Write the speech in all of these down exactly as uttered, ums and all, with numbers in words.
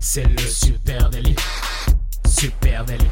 C'est le super délit. Super délit.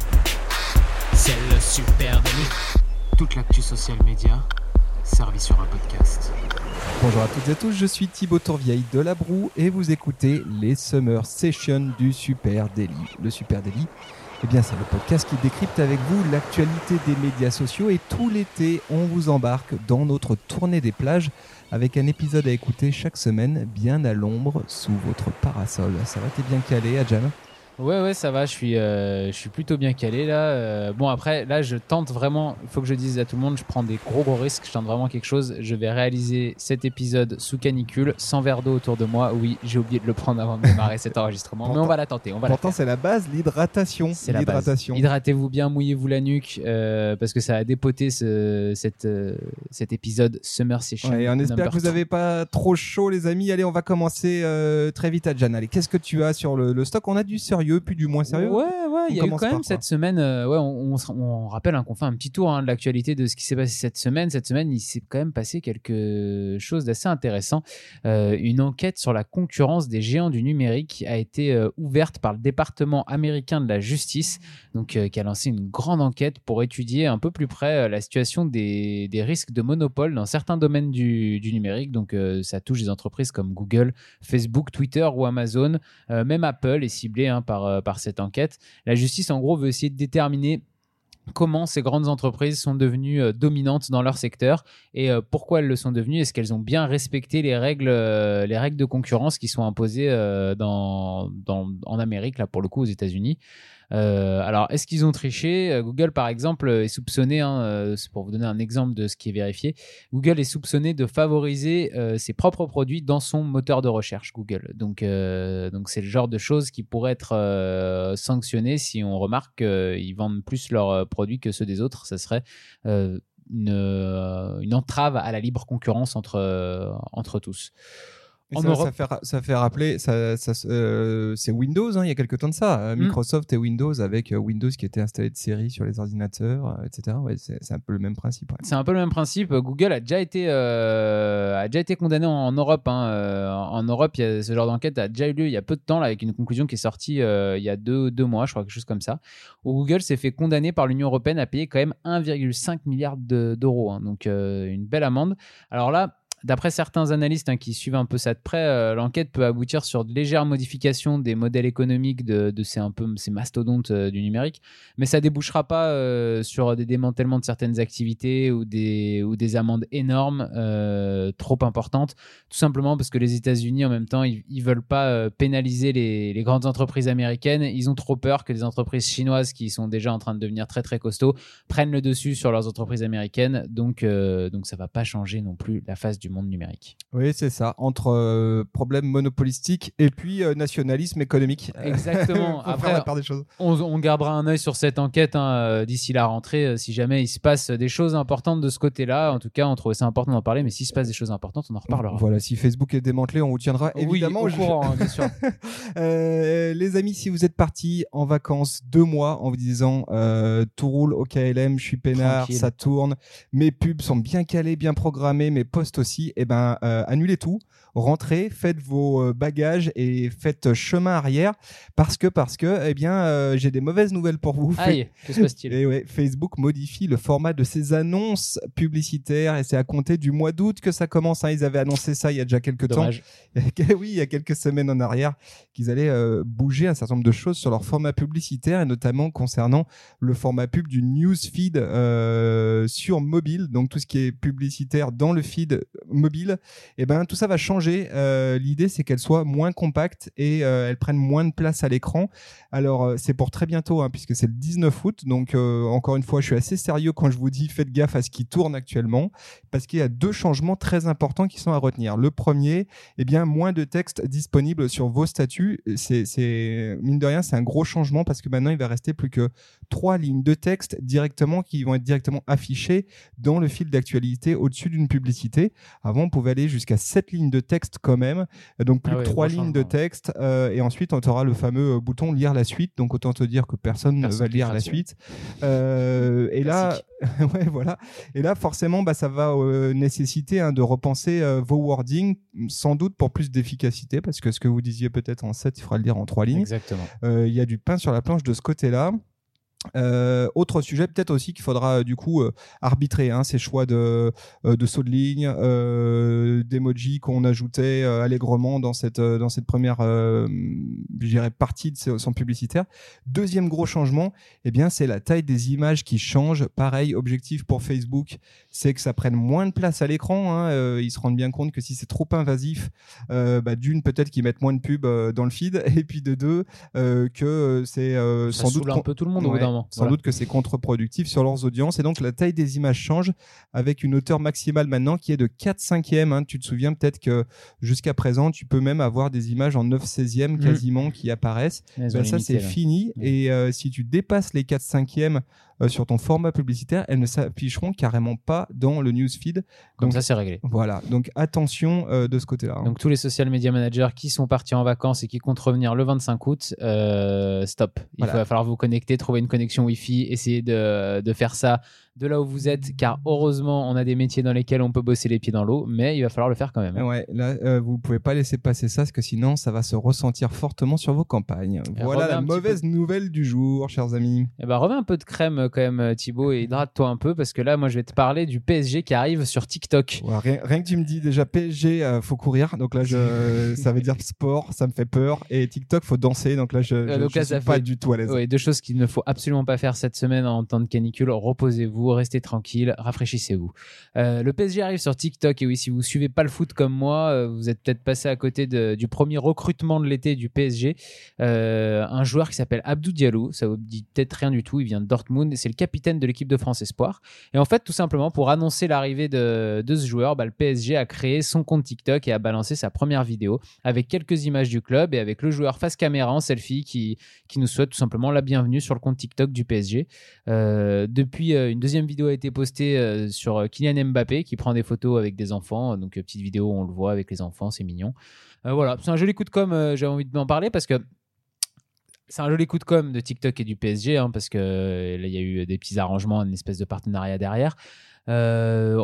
C'est le super délit. Toute l'actu social média servie sur un podcast. Bonjour à toutes et à tous, je suis Thibaut Tourvieille de La Broue et vous écoutez les Summer Sessions du Super Daily. Le Super Daily, eh bien, c'est le podcast qui décrypte avec vous l'actualité des médias sociaux et tout l'été, on vous embarque dans notre tournée des plages avec un épisode à écouter chaque semaine, bien à l'ombre, sous votre parasol. Ça va, t'es bien calé, Adjan ? Ouais, ouais, ça va, je suis, euh, je suis plutôt bien calé là. Euh, bon, après, là, je tente vraiment, il faut que je dise à tout le monde, je prends des gros gros risques, je tente vraiment quelque chose. Je vais réaliser cet épisode sous canicule, sans verre d'eau autour de moi. Oui, j'ai oublié de le prendre avant de démarrer cet enregistrement, pourtant, mais on va la tenter. On va pourtant, la c'est la base, l'hydratation. C'est l'hydratation. la base. Hydratez-vous bien, mouillez-vous la nuque, euh, parce que ça a dépoté ce, cette, euh, cet épisode Summer Session. Ouais, on espère que vous n'avez pas trop chaud, les amis. Allez, on va commencer euh, très vite, Adjan. Allez, qu'est-ce que tu as sur le, le stock ? On a du sérieux, puis du moins sérieux. Ouais, ouais, il y a eu quand même cette semaine. Euh, ouais, on, on, on rappelle hein, qu'on fait un petit tour hein, de l'actualité de ce qui s'est passé cette semaine. Cette semaine, il s'est quand même passé quelque chose d'assez intéressant. Euh, une enquête sur la concurrence des géants du numérique a été euh, ouverte par le département américain de la justice, donc euh, qui a lancé une grande enquête pour étudier un peu plus près euh, la situation des, des risques de monopole dans certains domaines du, du numérique. Donc, euh, ça touche des entreprises comme Google, Facebook, Twitter ou Amazon. Euh, même Apple est ciblé hein, par, euh, par cette enquête. La justice, en gros, veut essayer de déterminer comment ces grandes entreprises sont devenues euh, dominantes dans leur secteur et euh, pourquoi elles le sont devenues. Est-ce qu'elles ont bien respecté les règles, euh, les règles de concurrence qui sont imposées euh, dans, dans, en Amérique, là pour le coup aux États-Unis. Euh, alors, est-ce qu'ils ont triché ? Google, par exemple, est soupçonné, hein, euh, c'est pour vous donner un exemple de ce qui est vérifié, Google est soupçonné de favoriser euh, ses propres produits dans son moteur de recherche, Google. Donc, euh, donc c'est le genre de choses qui pourraient être euh, sanctionnées si on remarque qu'ils vendent plus leurs produits que ceux des autres. Ça serait euh, une, euh, une entrave à la libre concurrence entre, euh, entre tous. Ça, Europe... ça, fait, ça fait rappeler, ça, ça, euh, c'est Windows, hein, il y a quelques temps de ça. Mm. Microsoft et Windows avec Windows qui était installé de série sur les ordinateurs, euh, et cetera. Ouais, c'est, c'est un peu le même principe. Ouais. C'est un peu le même principe. Google a déjà été, euh, a déjà été condamné en, en Europe. Hein. Euh, en Europe, il y a, ce genre d'enquête a déjà eu lieu il y a peu de temps là, avec une conclusion qui est sortie euh, il y a deux, deux mois, je crois, quelque chose comme ça, où Google s'est fait condamner par l'Union européenne à payer quand même un virgule cinq milliard de, d'euros. Hein. Donc, euh, une belle amende. Alors là, d'après certains analystes hein, qui suivent un peu ça de près, euh, l'enquête peut aboutir sur de légères modifications des modèles économiques de, de ces, un peu, ces mastodontes euh, du numérique, mais ça ne débouchera pas euh, sur des démantèlements de certaines activités ou des, ou des amendes énormes, euh, trop importantes, tout simplement parce que les États-Unis, en même temps, ils ne veulent pas euh, pénaliser les, les grandes entreprises américaines. Ils ont trop peur que les entreprises chinoises, qui sont déjà en train de devenir très très costauds, prennent le dessus sur leurs entreprises américaines. Donc, euh, donc ça ne va pas changer non plus la face du monde numérique. Oui, c'est ça. Entre euh, problèmes monopolistiques et puis euh, nationalisme économique. Exactement. Après, la part des choses. On, on gardera un œil sur cette enquête hein, d'ici la rentrée. Si jamais il se passe des choses importantes de ce côté-là, en tout cas, on trouvait ça important d'en parler. Mais s'il se passe des choses importantes, on en reparlera. Voilà, si Facebook est démantelé, on vous tiendra évidemment oui, au courant, hein, bien sûr. euh, les amis, si vous êtes partis en vacances deux mois en vous disant euh, tout roule au K L M, je suis peinard, tranquille, ça tourne, mes pubs sont bien calés, bien programmés, mes posts aussi. Eh ben, euh, annulez tout, rentrez, faites vos bagages et faites chemin arrière parce que, parce que eh bien, euh, j'ai des mauvaises nouvelles pour vous. Aïe, que se passe-t-il ? Et ouais, Facebook modifie le format de ses annonces publicitaires et c'est à compter du mois d'août que ça commence. Hein. Ils avaient annoncé ça il y a déjà quelques Dommage. temps. Oui, il y a quelques semaines en arrière qu'ils allaient euh, bouger un certain nombre de choses sur leur format publicitaire et notamment concernant le format pub du newsfeed euh, sur mobile. Donc tout ce qui est publicitaire dans le feed mobile, et eh ben tout ça va changer. Euh, l'idée c'est qu'elle soit moins compacte et euh, elle prenne moins de place à l'écran. Alors euh, c'est pour très bientôt hein, puisque c'est le dix-neuf août. Donc euh, encore une fois, je suis assez sérieux quand je vous dis faites gaffe à ce qui tourne actuellement parce qu'il y a deux changements très importants qui sont à retenir. Le premier, eh bien moins de texte disponible sur vos statuts. C'est, c'est mine de rien, c'est un gros changement parce que maintenant il va rester plus que trois lignes de texte directement qui vont être directement affichées dans le fil d'actualité au-dessus d'une publicité. Avant, on pouvait aller jusqu'à sept lignes de texte quand même, donc plus Ah que ouais, trois gros lignes de changement. texte, euh, et ensuite on aura le fameux euh, bouton lire la suite, donc autant te dire que personne ne Personne va lire cliquera la dessus. suite. Euh, et là, Classique. ouais, voilà. Et là, forcément, bah, ça va euh, nécessiter hein, de repenser euh, vos wordings, sans doute pour plus d'efficacité, parce que ce que vous disiez peut-être en sept, il faudra le dire en trois lignes. Exactement. Euh, Il y a du pain sur la planche de ce côté-là. Euh, autre sujet peut-être aussi qu'il faudra euh, du coup euh, arbitrer hein, ces choix de, euh, de saut de ligne, euh, d'emoji qu'on ajoutait euh, allègrement dans cette, euh, dans cette première euh, je dirais partie de son publicitaire. Deuxième gros changement, eh bien, c'est la taille des images qui change. Pareil, objectif pour Facebook, c'est que ça prenne moins de place à l'écran. Hein. Euh, ils se rendent bien compte que si c'est trop invasif, euh, bah, d'une, peut-être qu'ils mettent moins de pubs euh, dans le feed, et puis de deux, euh, que c'est euh, Ça sans doute saoule un peu tout le monde au bout Ouais, d'un moment. sans Voilà. doute que c'est contre-productif sur leurs audiences. Et donc, la taille des images change avec une hauteur maximale maintenant qui est de quatre cinquièmes. Hein. Tu te souviens peut-être que jusqu'à présent, tu peux même avoir des images en neuf seizièmes Mmh. quasiment qui apparaissent. Elles Ben, ont ça, limité, c'est là. fini. Mmh. Et euh, si tu dépasses les quatre cinquièmes euh, sur ton format publicitaire, elles ne s'afficheront carrément pas dans le newsfeed. Comme Donc, ça, c'est réglé. voilà. Donc, attention euh, de ce côté-là. Hein. Donc tous les social media managers qui sont partis en vacances et qui comptent revenir le vingt-cinq août, euh, stop. Il Voilà. va falloir vous connecter, trouver une connexion Wi-Fi, essayer de, de faire ça de là où vous êtes, car heureusement, on a des métiers dans lesquels on peut bosser les pieds dans l'eau, mais il va falloir le faire quand même. hein. Ouais, là, euh, vous pouvez pas laisser passer ça, parce que sinon, ça va se ressentir fortement sur vos campagnes. Et Voilà remets la un petit mauvaise nouvelle du jour, chers amis. Eh ben, remets un peu de crème euh, quand même, Thibaut, et hydrate-toi un peu, parce que là, moi, je vais te parler du P S G qui arrive sur TikTok. Ouais, rien, rien que tu me dis déjà P S G, euh, faut courir. Donc là, je, ça veut dire sport, ça me fait peur. Et TikTok, faut danser. Donc là, je, Euh, je, donc je là, suis ça pas fait- du tout à l'aise. Ouais, deux choses qu'il ne faut absolument pas faire cette semaine en temps de canicule. Reposez-vous, restez tranquille, rafraîchissez-vous. Euh, le P S G arrive sur TikTok et oui, si vous suivez pas le foot comme moi, euh, vous êtes peut-être passé à côté de- du premier recrutement de l'été du P S G. Euh, un joueur qui s'appelle Abdou Diallo, ça vous dit peut-être rien du tout, il vient de Dortmund et c'est le capitaine de l'équipe de France Espoir. Et en fait, tout simplement, pour annoncer l'arrivée de, de ce joueur, bah, le P S G a créé son compte TikTok et a balancé sa première vidéo avec quelques images du club et avec le joueur face caméra en selfie qui, qui nous souhaite tout simplement la bienvenue sur le compte TikTok du P S G. Euh, depuis, euh, une deuxième vidéo a été postée euh, sur euh, Kylian Mbappé qui prend des photos avec des enfants. Donc, euh, petite vidéo où on le voit avec les enfants, c'est mignon. Euh, voilà, c'est un joli coup de com', euh, j'ai envie d'en parler parce que c'est un joli coup de com' de TikTok et du P S G, hein, parce que euh, là, il y a eu des petits arrangements, une espèce de partenariat derrière. Euh,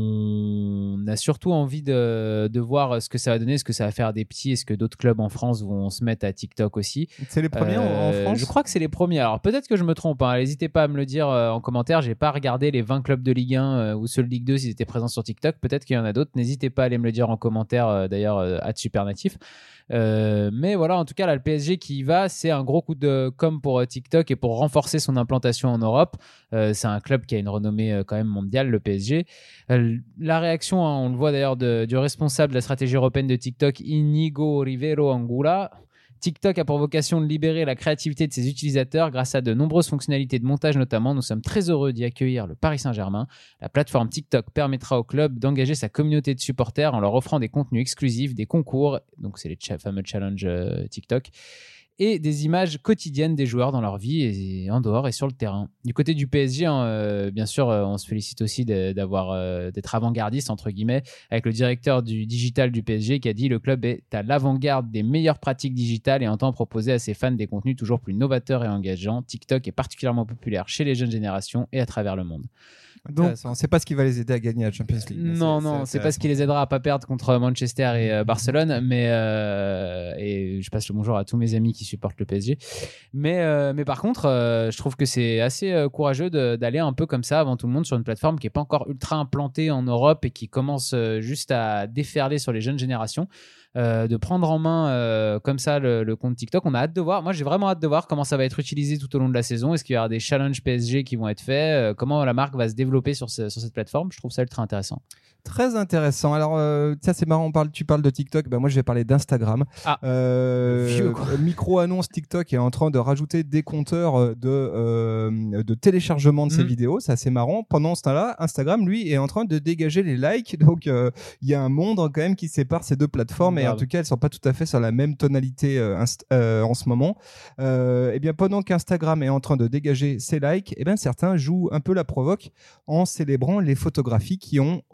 on a surtout envie de, de voir ce que ça va donner, ce que ça va faire des petits, est-ce que d'autres clubs en France vont se mettre à TikTok aussi. C'est les premiers en- en Euh, France. Je crois que c'est les premiers. Alors peut-être que je me trompe, hein. N'hésitez pas à me le dire euh, en commentaire. J'ai pas regardé les vingt clubs de Ligue un euh, ou ceux de Ligue deux s'ils étaient présents sur TikTok. Peut-être qu'il y en a d'autres. N'hésitez pas à aller me le dire en commentaire, euh, d'ailleurs, euh, arobase supernatif. Euh, mais voilà, en tout cas, là, le P S G qui y va, c'est un gros coup de com' pour euh, TikTok et pour renforcer son implantation en Europe. Euh, c'est un club qui a une renommée euh, quand même mondiale, le P S G. Euh, la réaction, hein, on le voit d'ailleurs de- du responsable de la stratégie européenne de TikTok, Inigo Rivero Angula. TikTok a pour vocation de libérer la créativité de ses utilisateurs grâce à de nombreuses fonctionnalités de montage notamment. Nous sommes très heureux d'y accueillir le Paris Saint-Germain. La plateforme TikTok permettra au club d'engager sa communauté de supporters en leur offrant des contenus exclusifs, des concours, donc c'est les cha- fameux challenges euh, TikTok, et des images quotidiennes des joueurs dans leur vie et en dehors et sur le terrain. Du côté du P S G, hein, euh, bien sûr, euh, on se félicite aussi de- d'avoir euh, d'être avant-gardiste entre guillemets avec le directeur du digital du P S G qui a dit le club est à l'avant-garde des meilleures pratiques digitales et entend proposer à ses fans des contenus toujours plus novateurs et engageants. TikTok est particulièrement populaire chez les jeunes générations et à travers le monde. Donc, Intéressant. C'est pas ce qui va les aider à gagner la Champions League. mais non, non, c'est pas ce qui les aidera à pas perdre contre Manchester et euh, Barcelone, mais euh, et je passe le bonjour à tous mes amis qui supportent le P S G. Mais, euh, mais par contre, euh, je trouve que c'est assez euh, courageux de- d'aller un peu comme ça avant tout le monde sur une plateforme qui est pas encore ultra implantée en Europe et qui commence euh, juste à déferler sur les jeunes générations. Euh, de prendre en main euh, comme ça le, le compte TikTok. On a hâte de voir. Moi, j'ai vraiment hâte de voir comment ça va être utilisé tout au long de la saison. Est-ce qu'il y aura des challenges P S G qui vont être faits euh, comment la marque va se développer sur, ce- sur cette plateforme. Je trouve ça ultra intéressant. Très intéressant. Alors, euh, ça c'est marrant, on parle, tu parles de TikTok, ben moi je vais parler d'Instagram. Ah, Euh, vieux, quoi. Micro-annonce, TikTok est en train de rajouter des compteurs de, euh, de téléchargement de ses Mhm. vidéos, c'est assez marrant. Pendant ce temps-là, Instagram, lui, est en train de dégager les likes, donc euh, il y a un monde quand même qui sépare ces deux plateformes, et Grave. en tout cas, elles sont pas tout à fait sur la même tonalité euh, inst- euh, en ce moment. Euh, et bien, pendant qu'Instagram est en train de dégager ses likes, et bien certains jouent un peu la provoque en célébrant les photographies qui ont obtenu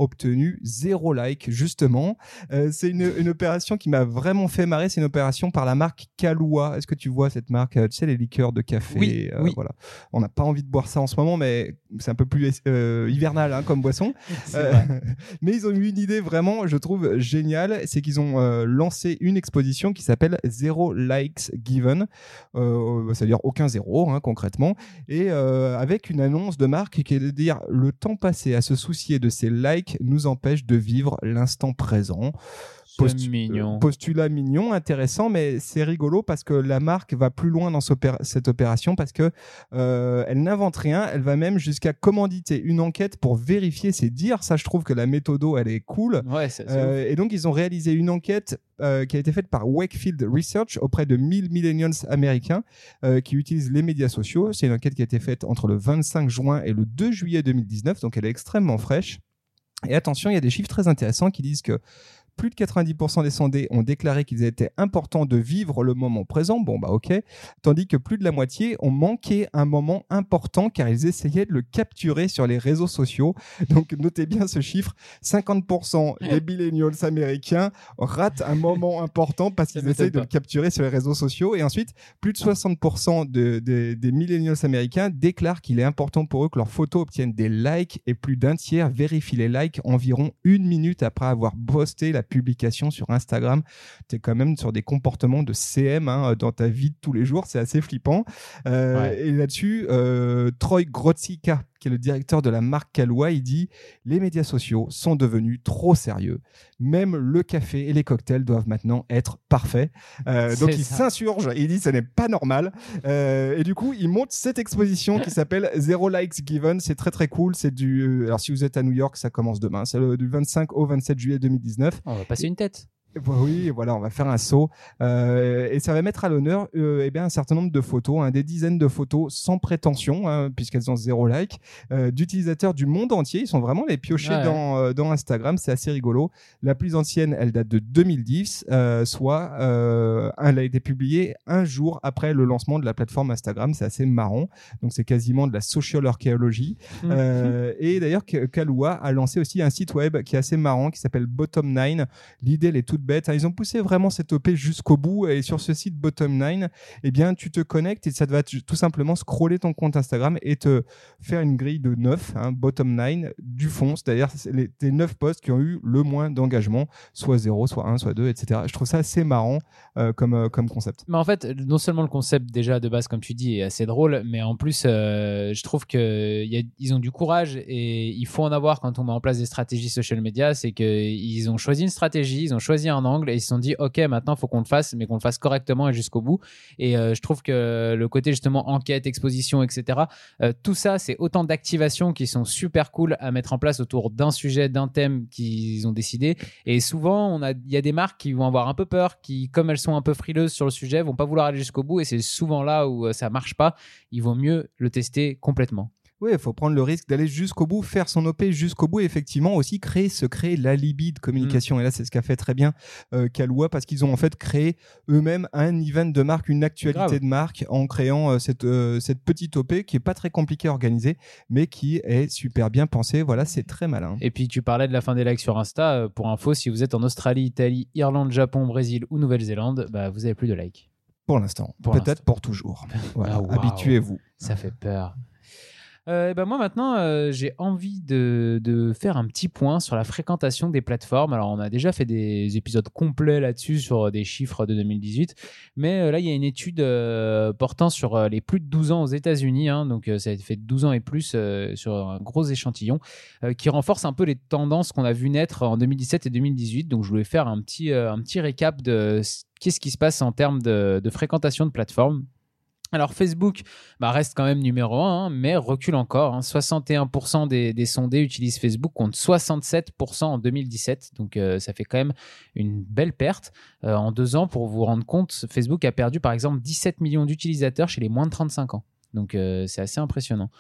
devenu zéro like, justement. Euh, c'est une, une opération qui m'a vraiment fait marrer. C'est une opération par la marque Kahlúa. Est-ce que tu vois cette marque? Tu sais, les liqueurs de café. Oui, euh, oui. Voilà. On n'a pas envie de boire ça en ce moment, mais c'est un peu plus euh, hivernal hein, comme boisson. Euh, mais ils ont eu une idée vraiment, je trouve, géniale. C'est qu'ils ont euh, lancé une exposition qui s'appelle Zero Likes Given. Euh, c'est-à-dire aucun zéro, hein, concrètement. Et euh, avec une annonce de marque qui est de dire le temps passé à se soucier de ces likes nous empêche de vivre l'instant présent. Postu- mignon. Postulat mignon, intéressant, mais c'est rigolo parce que la marque va plus loin dans cette opération parce que euh, elle n'invente rien, elle va même jusqu'à commanditer une enquête pour vérifier ses dires. Ça, je trouve que la méthodo, elle est cool. Ouais, c'est, c'est euh, et donc, ils ont réalisé une enquête euh, qui a été faite par Wakefield Research auprès de mille millennials américains euh, qui utilisent les médias sociaux. C'est une enquête qui a été faite entre le vingt-cinq juin et le deux juillet deux mille dix-neuf, donc elle est extrêmement fraîche. Et attention, il y a des chiffres très intéressants qui disent que plus de quatre-vingt-dix pour cent des sondés ont déclaré qu'il était important de vivre le moment présent. Bon, bah ok. Tandis que plus de la moitié ont manqué un moment important car ils essayaient de le capturer sur les réseaux sociaux. Donc, notez bien ce chiffre. cinquante pour cent des millennials américains ratent un moment important parce qu'ils essayent de le capturer sur les réseaux sociaux. Et ensuite, plus de soixante pour cent de, de, des millennials américains déclarent qu'il est important pour eux que leurs photos obtiennent des likes et plus d'un tiers vérifient les likes environ une minute après avoir posté la publication sur Instagram. Tu es quand même sur des comportements de C M hein, dans ta vie de tous les jours, c'est assez flippant. Euh, ouais. Et là-dessus, euh, Troy Grotzika, qui est le directeur de la marque Kahlúa, il dit « Les médias sociaux sont devenus trop sérieux. Même le café et les cocktails doivent maintenant être parfaits. Euh, » Donc, il s'insurge et il dit « Ce n'est pas normal. Euh, » Et du coup, il monte cette exposition qui s'appelle Zero Likes Given. C'est très, très cool. C'est du... Alors, si vous êtes à New York, ça commence demain. C'est le, du vingt-cinq au vingt-sept juillet deux mille dix-neuf. On va passer une tête. Oui, voilà, on va faire un saut euh, et ça va mettre à l'honneur euh, eh bien, un certain nombre de photos, hein, des dizaines de photos sans prétention, hein, puisqu'elles ont zéro like, euh, d'utilisateurs du monde entier. Ils sont vraiment les piochés ouais. dans, euh, dans Instagram, c'est assez rigolo. La plus ancienne, elle date de deux mille dix, euh, soit euh, elle a été publiée un jour après le lancement de la plateforme Instagram. C'est assez marrant, donc c'est quasiment de la social archéologie. Mmh. Euh, et d'ailleurs, Kahlúa a lancé aussi un site web qui est assez marrant, qui s'appelle Bottom nine. L'idée, elle est toute bête. Ils ont poussé vraiment cette O P jusqu'au bout et sur ce site Bottom nine, eh bien, tu te connectes et ça va tout simplement scroller ton compte Instagram et te faire une grille de neuf, hein, Bottom nine, du fond, c'est-à-dire les, tes neuf posts qui ont eu le moins d'engagement, soit zéro, soit un, soit deux, et cetera. Je trouve ça assez marrant euh, comme, euh, comme concept. Mais en fait, non seulement le concept déjà de base, comme tu dis, est assez drôle, mais en plus, euh, je trouve qu'ils ont du courage et il faut en avoir quand on met en place des stratégies social media. C'est qu'ils ont choisi une stratégie, ils ont choisi un angle et ils se sont dit ok, maintenant il faut qu'on le fasse, mais qu'on le fasse correctement et jusqu'au bout. Et euh, je trouve que le côté justement enquête, exposition, etc., euh, tout ça, c'est autant d'activations qui sont super cool à mettre en place autour d'un sujet, d'un thème qu'ils ont décidé. Et souvent, on a, il y a des marques qui vont avoir un peu peur, qui, comme elles sont un peu frileuses sur le sujet, vont pas vouloir aller jusqu'au bout. Et c'est souvent là où ça marche pas. Il vaut mieux le tester complètement. Oui, il faut prendre le risque d'aller jusqu'au bout, faire son O P jusqu'au bout et effectivement aussi créer, se créer l'alibi de communication. Mmh. Et là, c'est ce qu'a fait très bien euh, Kahlúa parce qu'ils ont en fait créé eux-mêmes un event de marque, une actualité Grave. de marque en créant euh, cette, euh, cette petite O P qui est pas très compliquée à organiser mais qui est super bien pensée. Voilà, c'est très malin. Et puis, tu parlais de la fin des likes sur Insta. Pour info, si vous êtes en Australie, Italie, Irlande, Japon, Brésil ou Nouvelle-Zélande, bah, vous avez plus de likes. Pour l'instant. Pour Peut-être l'instant. Pour toujours. Voilà, ah, wow. Habituez-vous. Ça fait peur. Euh, et ben moi maintenant euh, j'ai envie de, de faire un petit point sur la fréquentation des plateformes. Alors on a déjà fait des épisodes complets là-dessus sur des chiffres de deux mille dix-huit, mais euh, là il y a une étude euh, portant sur euh, les plus de douze ans aux États-Unis, hein, donc euh, ça a été fait douze ans et plus euh, sur un gros échantillon euh, qui renforce un peu les tendances qu'on a vu naître en deux mille dix-sept et deux mille dix-huit. Donc je voulais faire un petit, euh, un petit récap de qu'est-ce qui se passe en termes de, de fréquentation de plateformes. Alors Facebook bah, reste quand même numéro un, hein, mais recule encore. Hein. soixante et un pour cent des, des sondés utilisent Facebook contre soixante-sept pour cent en deux mille dix-sept. Donc euh, ça fait quand même une belle perte. Euh, en deux ans, pour vous rendre compte, Facebook a perdu par exemple dix-sept millions d'utilisateurs chez les moins de trente-cinq ans. Donc euh, c'est assez impressionnant.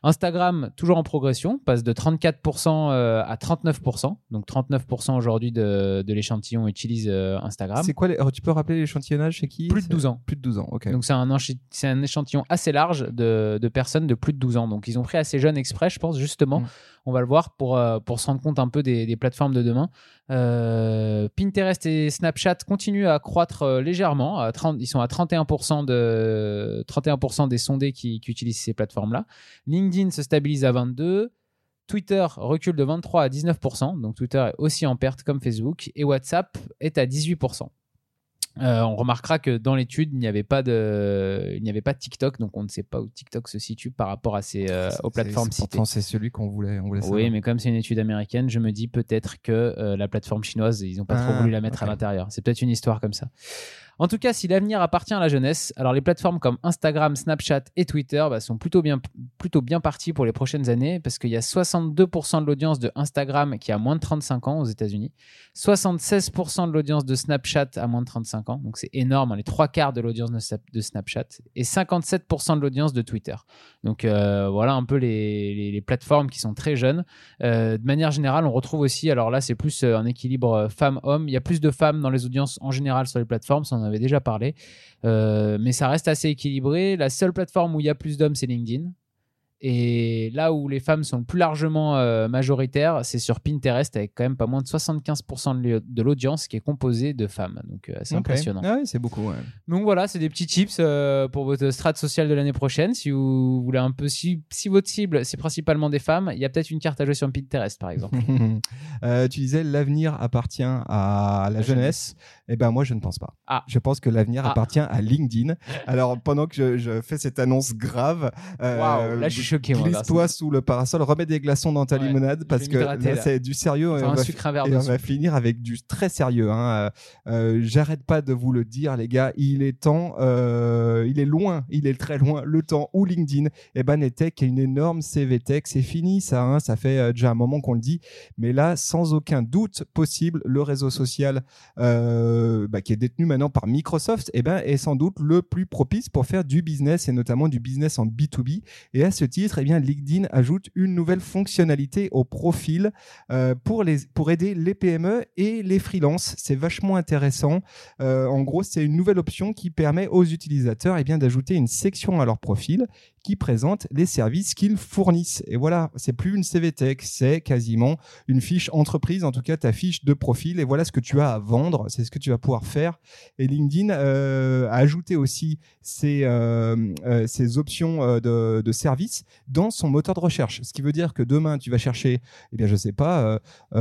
Instagram, toujours en progression, passe de trente-quatre pour cent euh, à trente-neuf pour cent. Donc trente-neuf pour cent aujourd'hui de, de l'échantillon utilise euh, Instagram. C'est quoi les... Alors, tu peux rappeler l'échantillonnage, c'est qui? Plus de C'est... douze ans. Plus de douze ans, ok. Donc c'est un, enchi- c'est un échantillon assez large de, de personnes de plus de douze ans. Donc ils ont pris assez jeunes exprès, je pense, justement. Mmh. On va le voir pour, euh, pour se rendre compte un peu des, des plateformes de demain. Euh, Pinterest et Snapchat continuent à croître euh, légèrement. À trente, ils sont à trente et un pour cent, de, trente et un pour cent des sondés qui, qui utilisent ces plateformes-là. LinkedIn se stabilise à vingt-deux pour cent. Twitter recule de vingt-trois à dix-neuf pour cent. Donc Twitter est aussi en perte comme Facebook. Et WhatsApp est à dix-huit pour cent. Euh, on remarquera que dans l'étude, il n'y avait pas de, il n'y avait pas de TikTok, donc on ne sait pas où TikTok se situe par rapport à ces, euh, aux plateformes c'est, c'est, citées. Pourtant, c'est celui qu'on voulait, on voulait oui, savoir. mais comme c'est une étude américaine, je me dis peut-être que euh, la plateforme chinoise, ils n'ont pas ah, trop voulu la mettre okay. à l'intérieur. C'est peut-être une histoire comme ça. En tout cas, si l'avenir appartient à la jeunesse, alors les plateformes comme Instagram, Snapchat et Twitter bah, sont plutôt bien, plutôt bien parties pour les prochaines années parce qu'il y a soixante-deux pour cent de l'audience de Instagram qui a moins de trente-cinq ans aux États-Unis, soixante-seize pour cent de l'audience de Snapchat a moins de trente-cinq ans, donc c'est énorme, hein, les trois quarts de l'audience de Snapchat, et cinquante-sept pour cent de l'audience de Twitter. Donc euh, voilà un peu les, les, les plateformes qui sont très jeunes. Euh, de manière générale, on retrouve aussi, alors là c'est plus un équilibre femmes-hommes, il y a plus de femmes dans les audiences en général sur les plateformes, ça on avait déjà parlé, euh, mais ça reste assez équilibré. La seule plateforme où il y a plus d'hommes, c'est LinkedIn. Et là où les femmes sont le plus largement euh, majoritaires, c'est sur Pinterest, avec quand même pas moins de soixante-quinze pour cent de l'audience qui est composée de femmes. Donc euh, c'est okay. impressionnant. Ah oui, c'est beaucoup. Ouais. Donc voilà, c'est des petits tips euh, pour votre strate sociale de l'année prochaine. Si vous voulez un peu, si, si votre cible c'est principalement des femmes, il y a peut-être une carte à jouer sur Pinterest par exemple. euh, tu disais l'avenir appartient à la, la jeunesse. jeunesse. Eh ben moi je ne pense pas. Ah. Je pense que l'avenir ah. appartient à LinkedIn. Alors pendant que je, je fais cette annonce grave, euh, wow, là je suis choqué. Glisse-toi sous le parasol, remets des glaçons dans ta ouais, limonade parce que là, là c'est du sérieux. C'est un sucre, un verre et on va finir avec du très sérieux. Hein. Euh, j'arrête pas de vous le dire, les gars. Il est temps, euh, il est loin, il est très loin. Le temps où LinkedIn, eh ben, n'était qu'une énorme C V Tech. C'est fini, ça. Hein. Ça fait euh, déjà un moment qu'on le dit. Mais là, sans aucun doute possible, le réseau social euh, bah, qui est détenu maintenant par Microsoft, eh ben, est sans doute le plus propice pour faire du business et notamment du business en B deux B. Et à ce titre, eh bien, LinkedIn ajoute une nouvelle fonctionnalité au profil euh, pour, les, pour aider les P M E et les freelances. C'est vachement intéressant. Euh, en gros, c'est une nouvelle option qui permet aux utilisateurs eh bien, d'ajouter une section à leur profil qui présente les services qu'ils fournissent. Et voilà, c'est plus une C V Tech, c'est quasiment une fiche entreprise, en tout cas ta fiche de profil. Et voilà ce que tu as à vendre, c'est ce que tu vas pouvoir faire. Et LinkedIn euh, a ajouté aussi ces, euh, euh, ces options euh, de, de services dans son moteur de recherche. Ce qui veut dire que demain, tu vas chercher, eh bien, je sais pas, euh,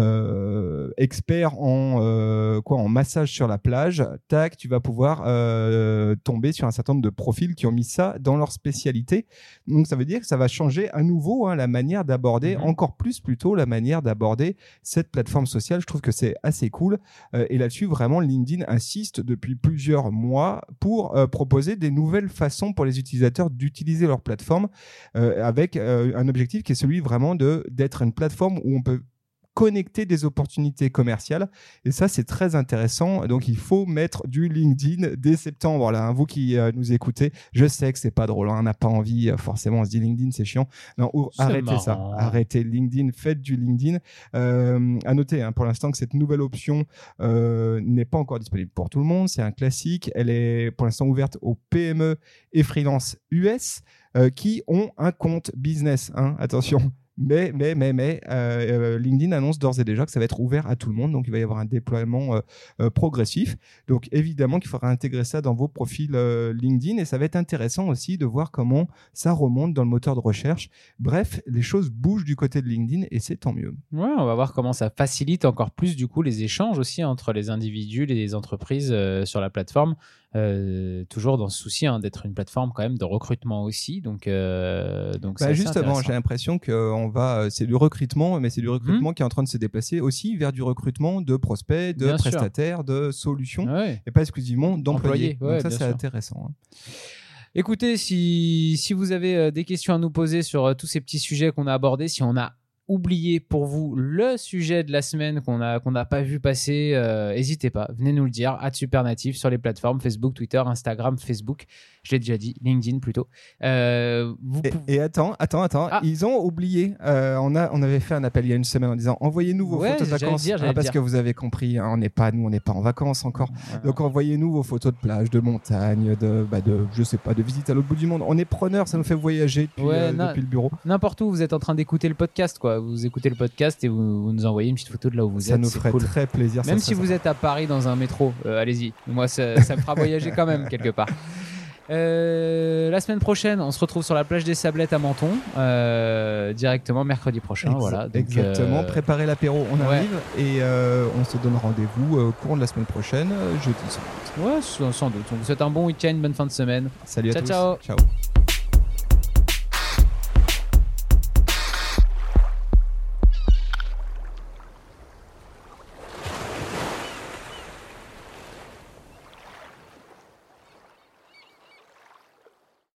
euh, expert en, euh, quoi, en massage sur la plage. Tac, tu vas pouvoir euh, tomber sur un certain nombre de profils qui ont mis ça dans leur spécialité. Donc, ça veut dire que ça va changer à nouveau hein, la manière d'aborder, mmh. encore plus plutôt la manière d'aborder cette plateforme sociale. Je trouve que c'est assez cool. Euh, et là-dessus, vraiment, LinkedIn insiste depuis plusieurs mois pour euh, proposer des nouvelles façons pour les utilisateurs d'utiliser leur plateforme euh, avec euh, un objectif qui est celui vraiment de, d'être une plateforme où on peut connecter des opportunités commerciales et ça c'est très intéressant. Donc il faut mettre du LinkedIn dès septembre là, hein, vous qui euh, nous écoutez, je sais que c'est pas drôle, hein, on n'a pas envie euh, forcément, on se dit LinkedIn c'est chiant, non ou, arrêtez marrant. ça arrêtez LinkedIn, faites du LinkedIn. Euh, à noter hein, pour l'instant que cette nouvelle option euh, n'est pas encore disponible pour tout le monde, c'est un classique, elle est pour l'instant ouverte aux P M E et freelance U S euh, qui ont un compte business, hein, attention. Mais, mais, mais, mais euh, LinkedIn annonce d'ores et déjà que ça va être ouvert à tout le monde. Donc, il va y avoir un déploiement euh, euh, progressif. Donc, évidemment qu'il faudra intégrer ça dans vos profils euh, LinkedIn. Et ça va être intéressant aussi de voir comment ça remonte dans le moteur de recherche. Bref, les choses bougent du côté de LinkedIn et c'est tant mieux. Ouais, on va voir comment ça facilite encore plus du coup les échanges aussi entre les individus et les entreprises euh, sur la plateforme. Euh, toujours dans ce souci hein, d'être une plateforme quand même de recrutement aussi. Donc, euh, donc bah justement, j'ai l'impression que on va, c'est du recrutement, mais c'est du recrutement mmh. qui est en train de se déplacer aussi vers du recrutement de prospects, de bien prestataires, sûr. de solutions, ouais. et pas exclusivement d'employés. Ouais, donc ça, c'est sûr. intéressant. Hein. Écoutez, si, si vous avez des questions à nous poser sur tous ces petits sujets qu'on a abordés, si on a oublié pour vous le sujet de la semaine qu'on a qu'on n'a pas vu passer, euh, n'hésitez pas, venez nous le dire, arobase supernatif sur les plateformes Facebook, Twitter, Instagram, Facebook, je l'ai déjà dit, LinkedIn plutôt. Euh, vous et, pouvez... et attends, attends, attends, ah. ils ont oublié. Euh, on a, on avait fait un appel il y a une semaine en disant envoyez-nous vos ouais, photos de vacances, dire, ah, parce dire. que vous avez compris, hein, on n'est pas, nous, on n'est pas en vacances encore. Ouais. Donc envoyez-nous vos photos de plage, de montagne, de, bah, de, je sais pas, de visite à l'autre bout du monde. On est preneurs, ça nous fait voyager depuis, ouais, euh, na- depuis le bureau. N'importe où vous êtes en train d'écouter le podcast, quoi. Vous écoutez le podcast et vous, vous nous envoyez une petite photo de là où vous Ça êtes. nous c'est ferait cool. très plaisir. Même ça si serait vous êtes à Paris dans un métro, euh, allez-y. Moi, ça, ça me fera voyager quand même quelque part. Euh, la semaine prochaine, on se retrouve sur la plage des Sablettes à Menton, euh, directement mercredi prochain. Exa- voilà. Donc, exactement. euh, Préparez l'apéro, on ouais. arrive et euh, on se donne rendez-vous euh, au cours de la semaine prochaine, euh, jeudi sans doute. Ouais, sans, sans doute. On vous souhaite un bon week-end, bonne fin de semaine. Salut à Ciao, tous. ciao. Ciao.